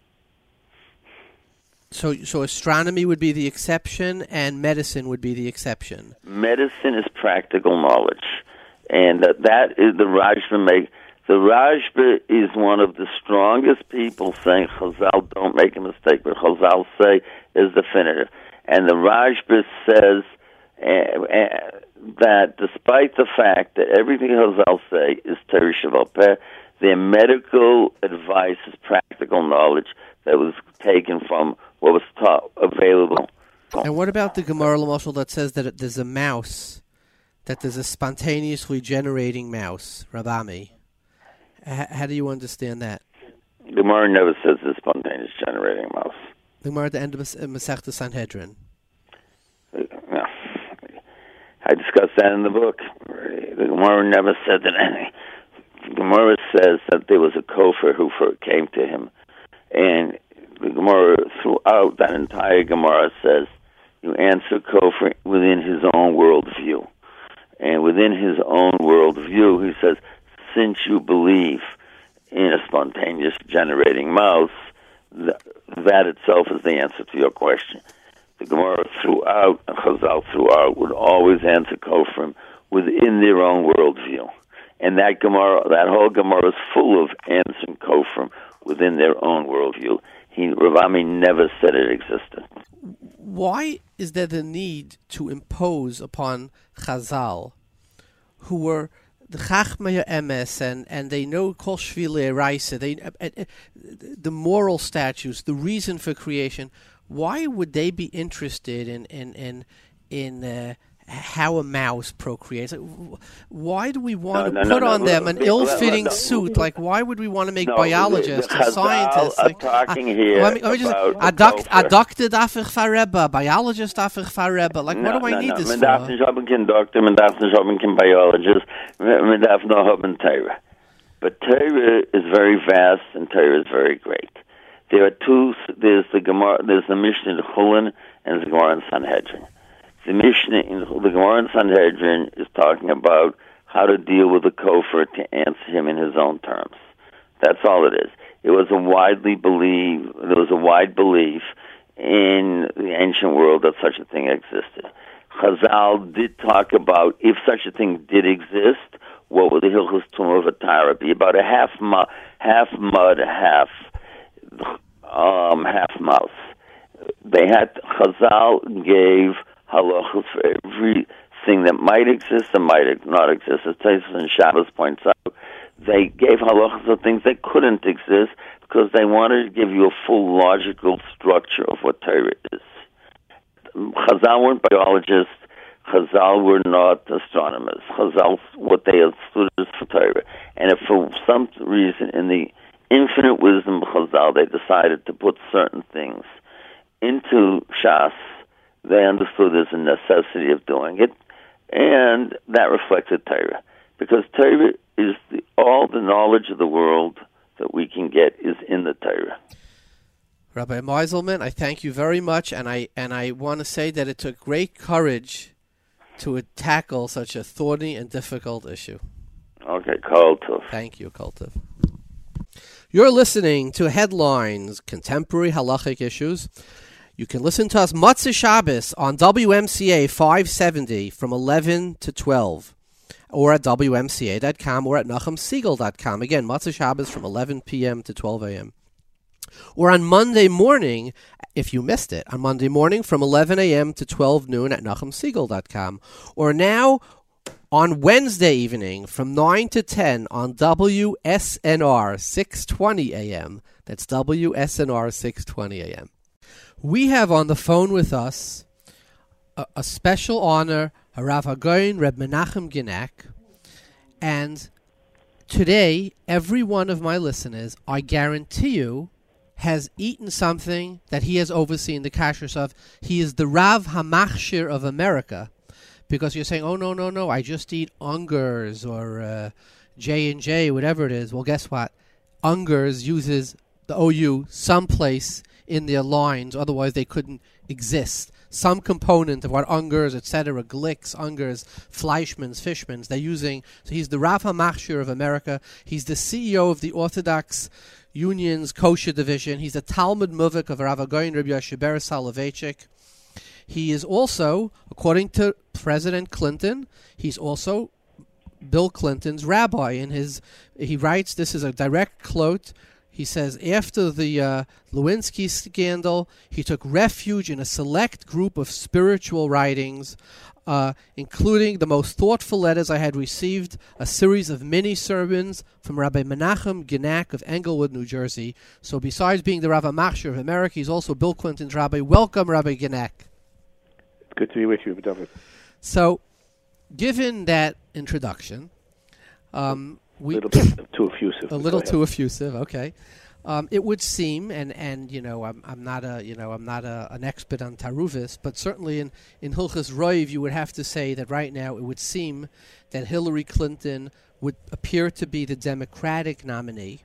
So, so astronomy would be the exception, and medicine would be the exception. Medicine is practical knowledge, and that, that is the Rashba make. The Rashba is one of the strongest people saying Chazal don't make a mistake, but Chazal say is definitive. And the Rashba says uh, uh, that despite the fact that everything Chazal say is Torah Sheval Peh, their medical advice is practical knowledge that was taken from what was taught, available. And what about the Gemara L'Moshel that says that there's a mouse, that there's a spontaneously generating mouse, Rabami? H- how do you understand that? The Gemara never says it's spontaneous generating mouse. The Gemara at the end of Masechta Sanhedrin. No. I discussed that in the book. The Gemara never said that any. The Gemara says that there was a kofar who came to him, and the Gemara, throughout that entire Gemara, says you answer kofar within his own worldview. And within his own worldview, he says, since you believe in a spontaneous generating mouse, th- that itself is the answer to your question. The Gemara throughout, and Chazal throughout, would always answer kofrim within their own worldview. And that Gemara, that whole Gemara is full of answering kofrim within their own worldview. He, Ravami never said it existed. Why is there the need to impose upon Chazal, who were the Chachmei Emes, and, and they know Kol Shvilei Raisa, they uh, uh, the moral statutes, the reason for creation? Why would they be interested in in in in uh, how a mouse procreates? Why do we want no, to no, put no, on no, them no, an no, ill-fitting no, no, suit? Like, why would we want to make no, biologists the, and the scientists? Are like, talking uh, here let me, let me just, about a, doc, a doctor dafich fareba, biologist dafich fareba. Like, no, what do I no, need no. this Man for? darf nicht haben kein Doktor, man darf nicht haben kein Biologist, man darf nur haben Torah. But Torah is very vast and Torah is very great. There are two, there's the Gemara, there's the Mishnah in Chulin and the Gemara in Sanhedrin. The Mishnah in the Gemara in Sanhedrin is talking about how to deal with the kofar to answer him in his own terms. That's all it is. It was a widely believed, there was a wide belief in the ancient world that such a thing existed. Chazal did talk about if such a thing did exist, what would the Hilchos Tumah of a Torah be? About a half mu- half mud, half um, half mouse. They had Chazal gave halachos for everything that might exist and might not exist. As Tosfos and Shabbos points out, they gave halachos of things that couldn't exist because they wanted to give you a full logical structure of what Torah is. Chazal weren't biologists. Chazal were not astronomers. Chazal, what they understood is for Torah. And if for some reason in the infinite wisdom of Chazal they decided to put certain things into Shas, they understood there's a necessity of doing it, and that reflected Torah. Because Torah is the, all the knowledge of the world that we can get is in the Torah. Rabbi Meiselman, I thank you very much, and I and I want to say that it took great courage to tackle such a thorny and difficult issue. Okay, Kultiv. Thank you, Kultiv. You're listening to Headlines, Contemporary Halachic Issues. You can listen to us Motzei Shabbos on W M C A five seventy from eleven to twelve, or at W M C A dot com or at Nachum Segal dot com. Again, Motzei Shabbos from eleven p.m. to twelve a.m. Or on Monday morning, if you missed it, on Monday morning from eleven a.m. to twelve noon at Nachum Segal dot com. Or now on Wednesday evening from nine to ten on W S N R six twenty A M. That's W S N R six twenty A M. We have on the phone with us a, a special honor, Harav HaGaon Reb Menachem Genack, and today, every one of my listeners, I guarantee you, has eaten something that he has overseen the kashrus of. He is the Rav HaMachshir of America, because you're saying, oh, no, no, no, I just eat Ungers or uh, J and J, whatever it is. Well, guess what? Ungers uses the O U someplace in their lines, otherwise they couldn't exist. Some component of what Ungers, et cetera, Glicks, Ungers, Fleischmann's, Fishman's, they're using. So he's the Rav HaMachshir of America. He's the C E O of the Orthodox Union's Kosher Division. He's the Talmud Muvik of Rav HaGaon Rabbi Yoshe Ber Soloveitchik. He is also, according to President Clinton, he's also Bill Clinton's rabbi. In his, he writes, this is a direct quote. He says, after the uh, Lewinsky scandal, he took refuge in a select group of spiritual writings, uh, including the most thoughtful letters I had received, a series of mini-sermons from Rabbi Menachem Genack of Englewood, New Jersey. So besides being the Rav HaMachshir of America, he's also Bill Clinton's rabbi. Welcome, Rabbi Genack. Good to be with you, David. So, given that introduction... Um, We, a little bit too effusive. A little too effusive. Okay, um, it would seem, and, and you know, I'm I'm not a you know I'm not a, an expert on Taruvis, but certainly in in Hilchos Roiv, you would have to say that right now it would seem that Hillary Clinton would appear to be the Democratic nominee,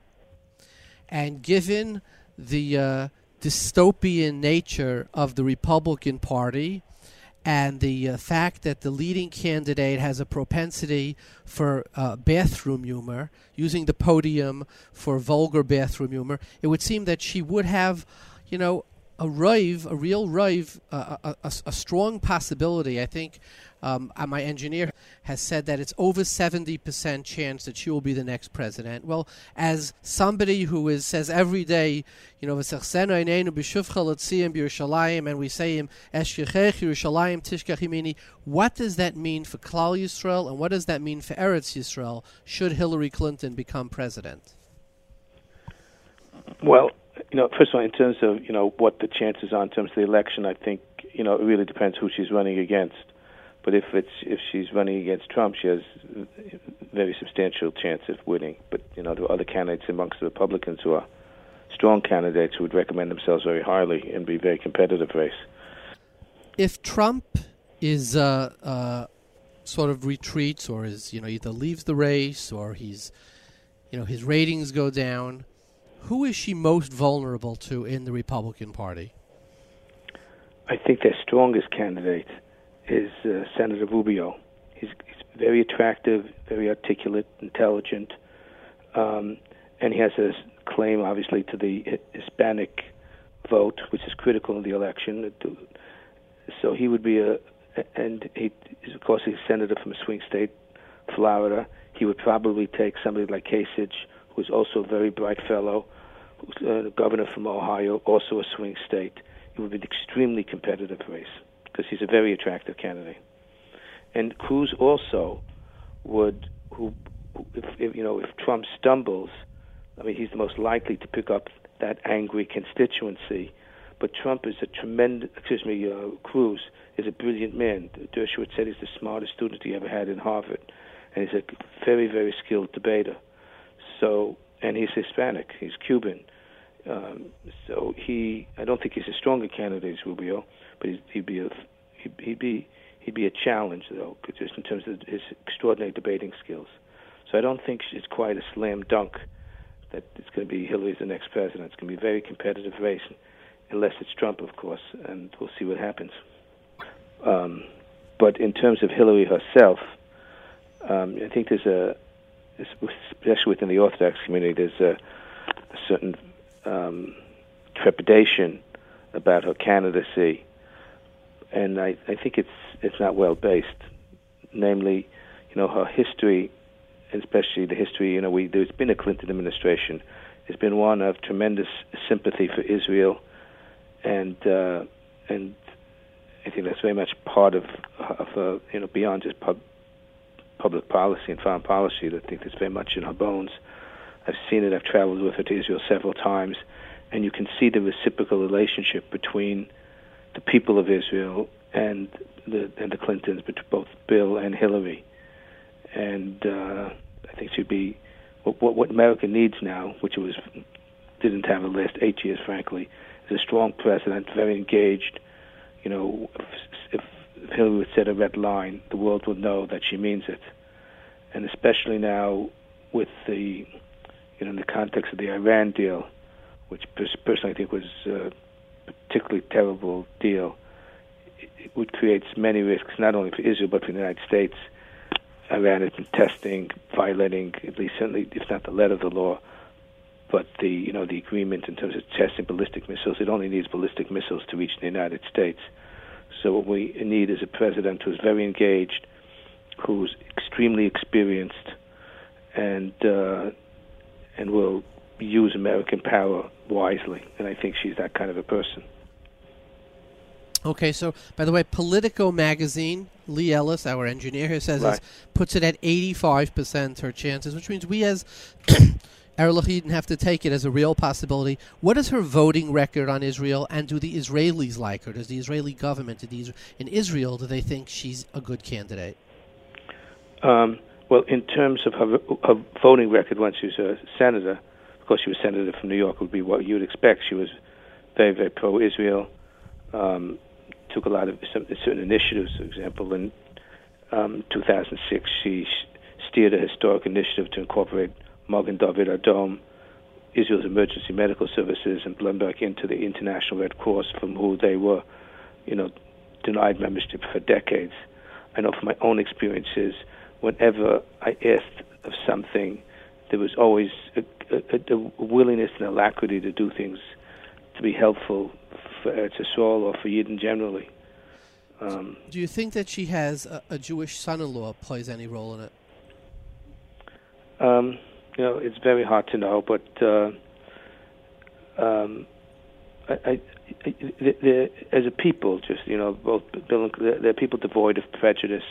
and given the uh, dystopian nature of the Republican Party, and the uh, fact that the leading candidate has a propensity for uh, bathroom humor, using the podium for vulgar bathroom humor, it would seem that she would have, you know, a rive, a real rive, uh, a, a, a strong possibility. I think um, uh, my engineer has said that it's over seventy percent chance that she will be the next president. Well, as somebody who is says every day, you know, and we say him, what does that mean for Klal Yisrael, and what does that mean for Eretz Yisrael, should Hillary Clinton become president? Well, you know, first of all, in terms of, you know, what the chances are in terms of the election, I think, you know, it really depends who she's running against. But if it's if she's running against Trump, she has a very substantial chance of winning. But, you know, there are other candidates amongst the Republicans who are strong candidates who would recommend themselves very highly and be very competitive race. If Trump is uh, uh, sort of retreats or is, you know, either leaves the race or he's, you know, his ratings go down, who is she most vulnerable to in the Republican Party? I think their strongest candidate is uh, Senator Rubio. He's, he's very attractive, very articulate, intelligent, um, and he has a claim, obviously, to the Hispanic vote, which is critical in the election. So he would be a, and he, of course, he's a senator from a swing state, Florida. He would probably take somebody like Kasich, who's also a very bright fellow, who's a governor from Ohio, also a swing state. It would be an extremely competitive race because he's a very attractive candidate. And Cruz also would, who, if, if you know, if Trump stumbles, I mean, he's the most likely to pick up that angry constituency. But Trump is a tremendous, excuse me, uh, Cruz is a brilliant man. Dershowitz said he's the smartest student he ever had in Harvard, and he's a very, very skilled debater. So, and he's Hispanic, he's Cuban. Um, so he, I don't think he's a stronger candidate as Rubio, but he's, he'd be a, he'd, he'd be, he'd be a challenge though, just in terms of his extraordinary debating skills. So I don't think it's quite a slam dunk that it's going to be Hillary as the next president. It's going to be a very competitive race, unless it's Trump, of course, and we'll see what happens. Um, but in terms of Hillary herself, um, I think there's a, especially within the Orthodox community, there's a, a certain um, trepidation about her candidacy, and I, I think it's it's not well based. Namely, you know, her history, especially the history. You know, we there's been a Clinton administration. It's been one of tremendous sympathy for Israel, and uh, and I think that's very much part of of uh, you know, beyond just pub, public policy and foreign policy that I think that's very much in her bones. I've seen it. I've traveled with her to Israel several times, and you can see the reciprocal relationship between the people of Israel and the and the Clintons, both Bill and Hillary. And uh, I think she'd be what, what what America needs now, which it was didn't have the last eight years, frankly, is a strong president, very engaged. You know, if, if Hillary would set a red line, the world would know that she means it. And especially now with the, you know, in the context of the Iran deal, which personally I think was a particularly terrible deal, it would create many risks, not only for Israel but for the United States. Iran has been testing, violating, at least certainly, if not the letter of the law, but the you know the agreement in terms of testing ballistic missiles. It only needs ballistic missiles to reach the United States. So what we need is a president who's very engaged, who's extremely experienced, and uh, and will use American power wisely. And I think she's that kind of a person. Okay, so, by the way, Politico magazine, Lee Ellis, our engineer here, says Right. this, puts it at eighty-five percent her chances, which means we as Erlich Eden have to take it as a real possibility. What is her voting record on Israel, and do the Israelis like her? Does the Israeli government, do the, in Israel, do they think she's a good candidate? Um, well, in terms of her, her voting record when she was a senator, of course she was senator from New York, would be what you would expect. She was very, very pro-Israel. Um, took a lot of some, certain initiatives. For example, in um, two thousand six, she steered a historic initiative to incorporate Magen David Adom, Israel's emergency medical services, and Bloomberg into the International Red Cross, from who they were, you know, denied membership for decades. I know from my own experiences, whenever I asked of something, there was always a, a, a willingness and alacrity to do things to be helpful for Eretz Yisrael or for Yidden generally. Um, Do you think that she has a, a Jewish son-in-law plays any role in it? um, you know, it's very hard to know, but uh, um, I, I, I, they're, as a people, just you know, both Bill and, they're, they're people devoid of prejudice,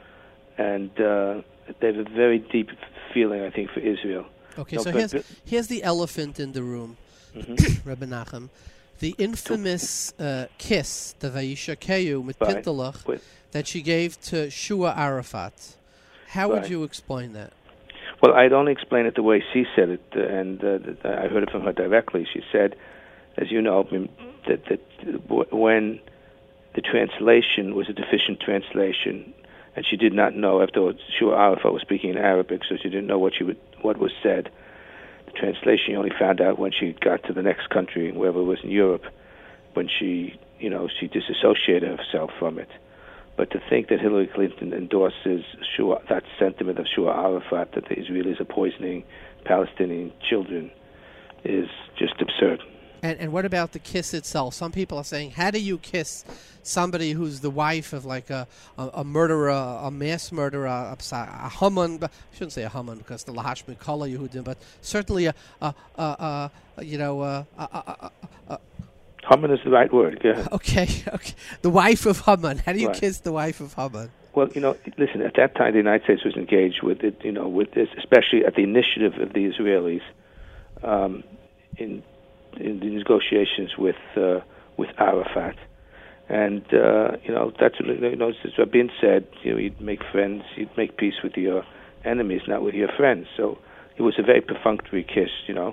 and uh, they have a very deep feeling, I think, for Israel. Okay, No, so but- here's, but- here's the elephant in the room, Mhm. Rebbe Nachum. The infamous uh, kiss, the Vayisha Keyu with Right. Pintelach, With- that she gave to Shua Arafat. How would Right. you explain that? Well, I'd only explain it the way she said it, uh, and uh, th- I heard it from her directly. She said, as you know, I mean, that, that w- when the translation was a deficient translation, and she did not know, after Shua Arafat was speaking in Arabic, so she didn't know what she would, what was said. The translation she only found out when she got to the next country, wherever it was in Europe, when she, you know, she disassociated herself from it. But to think that Hillary Clinton endorses Shua, that sentiment of Shua Arafat, that the Israelis are poisoning Palestinian children, is just absurd. And and what about the kiss itself? Some people are saying, how do you kiss somebody who's the wife of like a a, a murderer, a mass murderer, a, a Haman? But I shouldn't say a Haman because the Lahash Mikala Yehudim, but certainly a, a, a, a you know a, a, a, a, a Haman is the right word. Yeah. okay, okay, the wife of Haman. How do you Right. kiss the wife of Haman? Well, you know, listen. At that time, the United States was engaged with it. You know, with this, especially at the initiative of the Israelis, um, in in the negotiations with uh, with Arafat, and uh, you know that's you know as Rabin said, you know, you'd make friends, you'd make peace with your enemies, not with your friends. So it was a very perfunctory kiss. You know,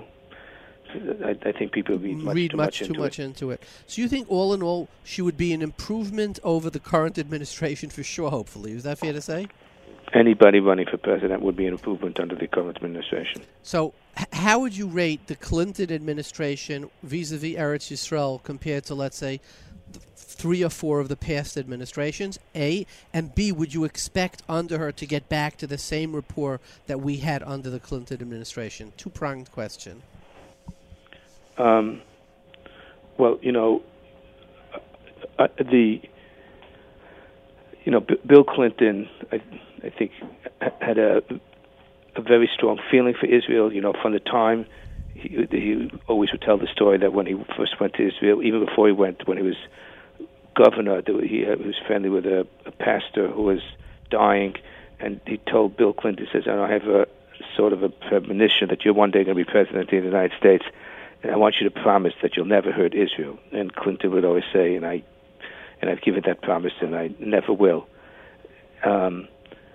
I, I think people read much read too much, much, too into much it. into it. So you think, all in all, she would be an improvement over the current administration for sure? Hopefully, is that fair to say? Anybody running for president would be an improvement under the current administration. So, h- how would you rate the Clinton administration vis-a-vis Eretz Yisrael compared to, let's say, th- three or four of the past administrations? A, and B, would you expect under her to get back to the same rapport that we had under the Clinton administration? Two-pronged question. Um, well, you know, uh, uh, the you know B- Bill Clinton, I, I think, ha- had a a very strong feeling for Israel. You know, from the time he, he always would tell the story that when he first went to Israel, even before he went, when he was governor, that he, he was friendly with a, a pastor who was dying, and he told Bill Clinton, he says, I have a sort of a premonition that you're one day going to be president of the United States, and I want you to promise that you'll never hurt Israel. And Clinton would always say, and I, and I've given that promise, and I never will. Um,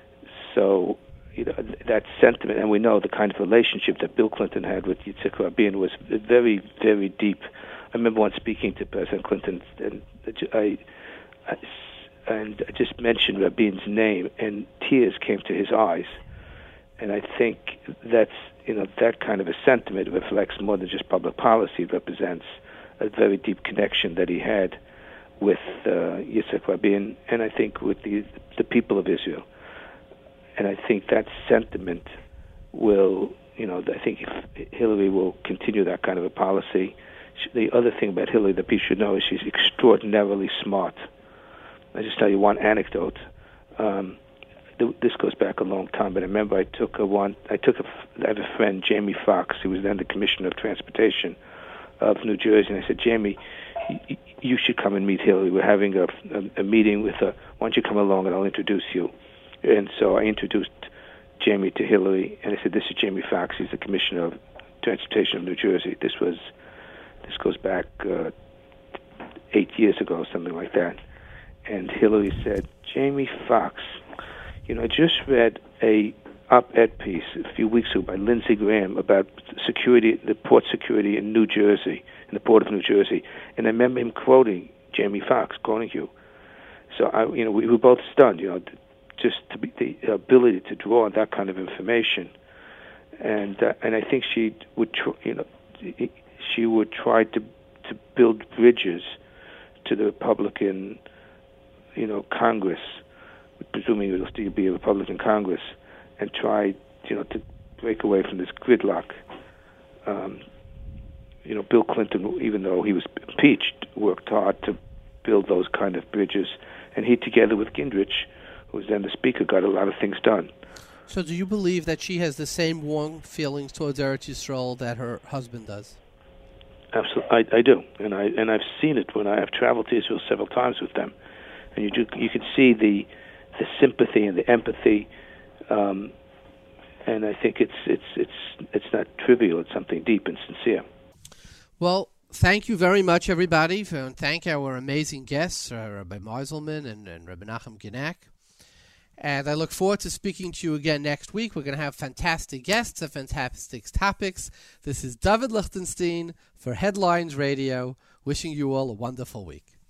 so, you know, that sentiment, and we know the kind of relationship that Bill Clinton had with Yitzhak Rabin was very, very deep. I remember once speaking to President Clinton, and I, I, and I just mentioned Rabin's name, and tears came to his eyes. And I think that's, you know, that kind of a sentiment reflects more than just public policy. It represents a very deep connection that he had with uh, Yitzhak Rabin, and I think with the the people of Israel. And I think that sentiment will, you know, I think if Hillary will continue that kind of a policy. The other thing about Hillary that people should know is she's extraordinarily smart. I'll just tell you one anecdote. Um, th- this goes back a long time, but I remember I took a one. I took a. I have a friend, Jamie Foxx, who was then the Commissioner of Transportation of New Jersey, and I said, Jamie, y- you should come and meet Hillary. We're having a, a, a meeting with her. Why don't you come along and I'll introduce you? And so I introduced Jamie to Hillary, and I said, this is Jamie Foxx. He's the Commissioner of Transportation of New Jersey. This was, this goes back uh, eight years ago, something like that. And Hillary said, Jamie Foxx, you know, I just read a op-ed piece a few weeks ago by Lindsey Graham about security, the port security in New Jersey, in the port of New Jersey, and I remember him quoting Jamie Foxx, quoting you. So I, you know, we were both stunned, you know, just to be the ability to draw on that kind of information, and uh, and I think she would, tr- you know, she would try to to build bridges to the Republican, you know, Congress, presuming it will still be a Republican Congress, and try, you know, to break away from this gridlock. Um, you know, Bill Clinton, even though he was impeached, worked hard to build those kind of bridges, and he, together with Gingrich, who was then the Speaker, got a lot of things done. So do you believe that she has the same warm feelings towards Eretz Yisrael that her husband does? Absolutely, I, I do, and I and I've seen it when I have traveled to Israel several times with them, and you do you can see the the sympathy and the empathy, um, and I think it's it's it's it's not trivial. It's something deep and sincere. Well, thank you very much, everybody, for, and thank our amazing guests, uh, Rabbi Meiselman and, and Rabbi Nachum Genack. And I look forward to speaking to you again next week. We're going to have fantastic guests and fantastic topics. This is David Lichtenstein for Headlines Radio, wishing you all a wonderful week.